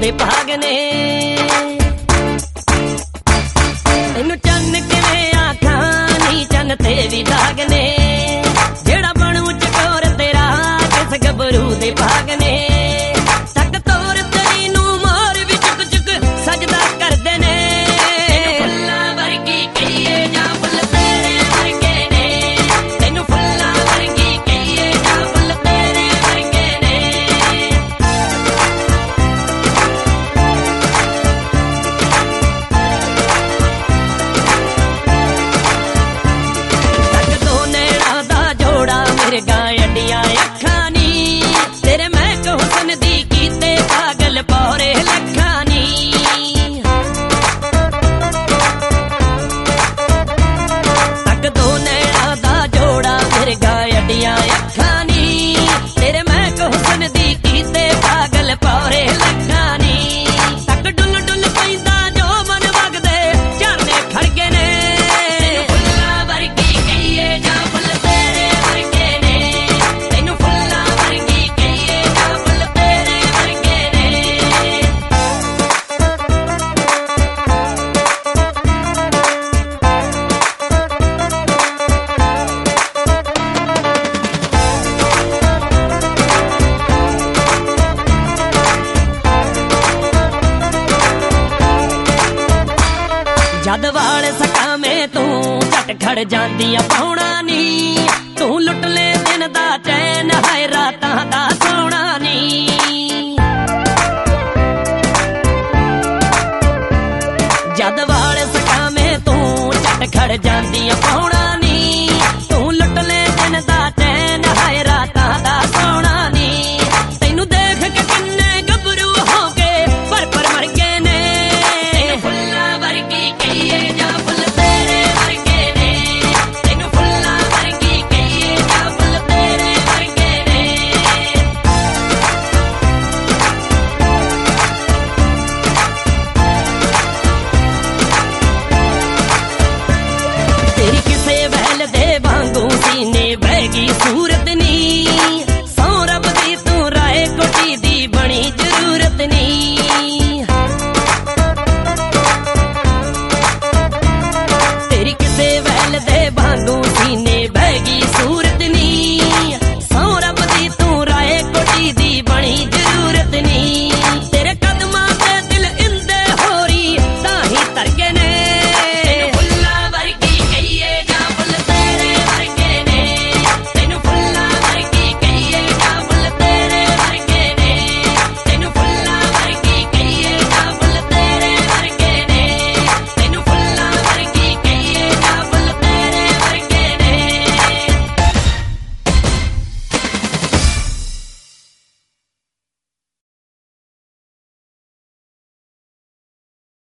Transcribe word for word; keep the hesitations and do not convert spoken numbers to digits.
ਦੇ ਭਾਗ ਨੇ। ਤੈਨੂੰ ਚੰਨ ਕਿਵੇਂ ਆਖਾਂ ਨੀ ਚੰਨ ਤੇ ਵੀ ਦਾਗ ਨੇ, ਜਿਹੜਾ ਬਣੂ ਚਕੋਰ ਤੇਰਾ ਕਿਸ ਗੱਭਰੂ ਦੇ ਭਾਗ ਨੇ। ਤੱਕ ਤੋਰ ਤੇਰੀ ਨੂੰ ਮੋਰ ਵੀ ਚੁੱਕ ਚੁੱਕ ਸਜਦਾ ਕਰਦੇ ਨੇ। ਫੁੱਲਾਂ ਵਰਗੀ ਕਹੀਏ ਜਾਂ ਫੁੱਲ ਤੇਰੇ ਵਰਗੇ ਨੇ, ਤੈਨੂੰ ਫੁੱਲਾਂ ਵਰਗੀ ਕਹੀਏ ਜਾਂ ਫੁੱਲ ਤੇਰੇ ਵਰਗੇ ਨੇ। ਤੱਕ ਦੋ ਨੈਣਾਂ ਦਾ ਜੋੜਾ ਮਿਰਗਾਂ ਅੱਡੀਆਂ ਅੱਖਾਂ ਨੀ, ਤੇਰੇ ਮਹਿਕ ਹੁਸਨ ਦੀ ਕੀਤੇ ਪਾਗਲ ਪੌਰੇ ਲੱਖਾਂ ਨੀ। ਤੱਕ ਦੋ ਨੈਣਾਂ ਦਾ ਜੋੜਾ ਮਿਰਗਾਂ ਅੱਡੀਆਂ ਅੱਖਾਂ ਨੀ, ਤੇਰੇ ਮਹਿਕ ਹੁਸਨ ਦੀ ਕੀਤੇ ਪਾਗਲ ਪੌਰੇ ਲੱਖਾਂ ਨੀ। ਤੱਕ ਡੁੱਲ ਡੁੱਲ ਪੈਂਦਾ ਜੋ ਮਨ ਵਗਦੇ ਝਰਨੇ ਖੜਗੇ ਨੇ। ਫੁੱਲਾਂ ਵਰਗੀ ਕਹੀਏ ਜਾਂ ਫੁੱਲ ਤੇਰੇ ਵਰਗੇ ਨੇ, ਤੈਨੂੰ ਫੁੱਲਾਂ ਵਰਗੀ ਕਹੀਏ ਜਾਂ ਫੁੱਲ ਤੇਰੇ ਵਰਗੇ ਨੇ। ਜਦ ਵਾਲ ਸਕਾਵੇਂ ਤੂੰ ਝਟ ਖੜ ਜਾਂਦੀ ਆ ਪਾਉਣਾ ਨੀ, ਤੂੰ ਲੁੱਟ ਲੈ ਦਿਨ ਦਾ ਚੈਨ ਹਾਏ ਰਾਤਾਂ ਦਾ ਸੋਣਾ ਨੀ। ਜਦ ਵਾਲ ਸਕਾਵੇਂ ਤੂੰ ਝਟ ਖੜ ਜਾਂਦੀ ਆ ਪਾਉਣਾ